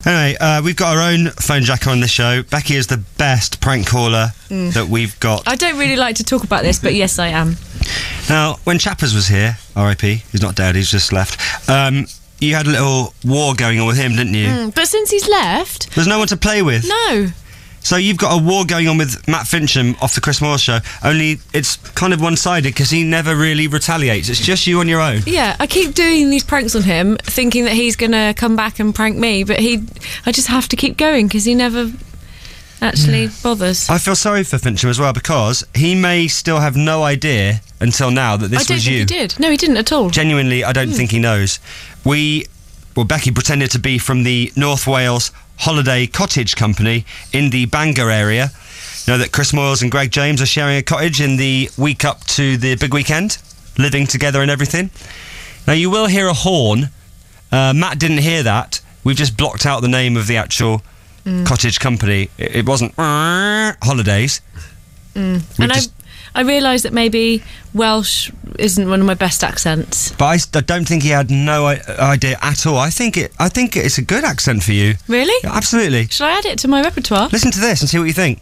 Anyway, we've got our own phone jacker on this show. Becky is the best prank caller that we've got. I don't really like to talk about this, but yes, I am. Now, when Chappers was here, R.I.P., he's not dead, he's just left, you had a little war going on with him, didn't you? But since he's left... There's no one to play with. No. So you've got a war going on with Matt Fincham off the Chris Moore show, only it's kind of one-sided because he never really retaliates. It's just you on your own. Yeah, I keep doing these pranks on him, thinking that he's going to come back and prank me, but I just have to keep going because he never actually bothers. I feel sorry for Fincham as well because he may still have no idea until now that this was you. I don't think he did. No, he didn't at all. Genuinely, I don't think he knows. Becky pretended to be from the North Wales Holiday Cottage Company in the Bangor area. You know that Chris Moyles and Greg James are sharing a cottage in the week up to the big weekend, living together and everything. Now, you will hear a horn. Matt didn't hear that. We've just blocked out the name of the actual cottage company. It wasn't Holidays. And I realised that maybe Welsh isn't one of my best accents. But I don't think he had no idea at all. I think it's a good accent for you. Really? Yeah, absolutely. Shall I add it to my repertoire? Listen to this and see what you think.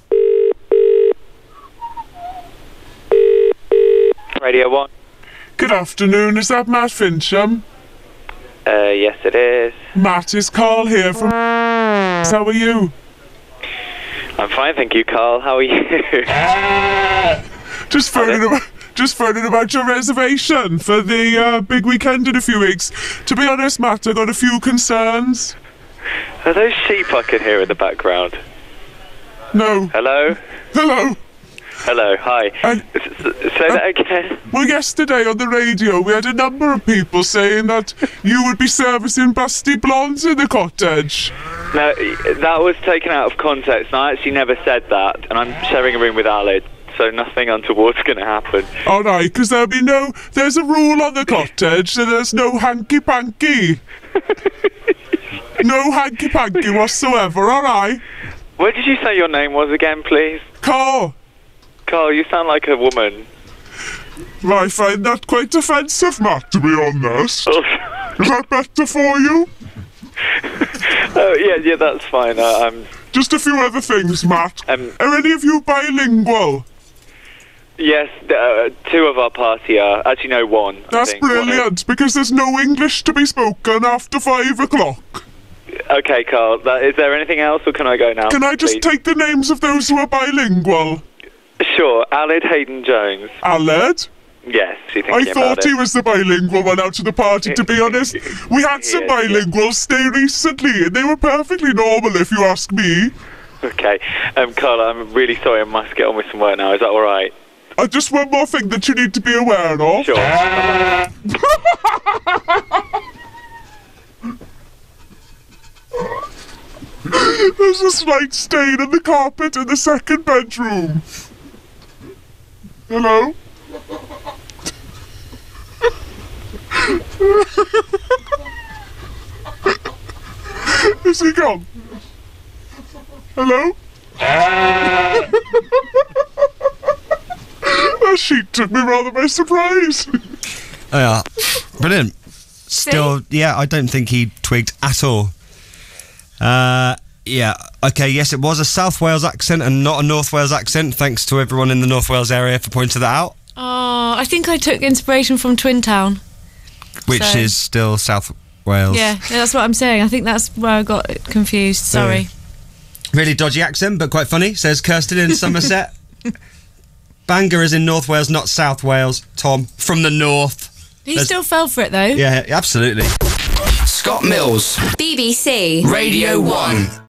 Radio 1. Good afternoon, is that Matt Fincham? Yes it is. Matt, is Carl here from... How are you? I'm fine, thank you, Carl. How are you? Just phoning about your reservation for the big weekend in a few weeks. To be honest, Matt, I got a few concerns. Are those sheep I can hear in the background? No. Hello? Hello. Hello, hi. Say that again. Well, yesterday on the radio, we had a number of people saying that you would be servicing busty blondes in the cottage. No, that was taken out of context, and I actually never said that, and I'm sharing a room with Alid, so nothing untoward's going to happen. All right, because there's a rule on the cottage that there's no hanky-panky. No hanky-panky whatsoever, all right? What did you say your name was again, please? Carl. Carl, you sound like a woman. I find that quite offensive, Matt, to be honest. Oh. Is that better for you? Yeah, that's fine. Just a few other things, Matt. Are any of you bilingual? Yes, two of our party are. Actually, no, one. That's brilliant, because there's no English to be spoken after 5 o'clock. Okay, Carl, is there anything else, or can I go now? Can I just take the names of those who are bilingual? Sure, Alid Hayden-Jones. Alid? Yes, I thought he was the bilingual one out to the party, to be honest. We had some bilinguals stay recently, and they were perfectly normal, if you ask me. Okay, Carl, I'm really sorry, I must get on with some work now, is that alright? Just one more thing that you need to be aware of. Sure. There's a slight stain on the carpet in the second bedroom. Hello? Is he gone? Hello? That sheet took me rather by surprise. Oh, yeah. Brilliant. Still, yeah, I don't think he twigged at all. Yeah, okay, yes, it was a South Wales accent and not a North Wales accent. Thanks to everyone in the North Wales area for pointing that out. Oh, I think I took inspiration from Twin Town. Which is still South Wales. Yeah, that's what I'm saying. I think that's where I got confused. Sorry. Really dodgy accent, but quite funny, says Kirsten in Somerset. Bangor is in North Wales, not South Wales. Tom, from the north. He still fell for it, though. Yeah, absolutely. Scott Mills. BBC Radio 1.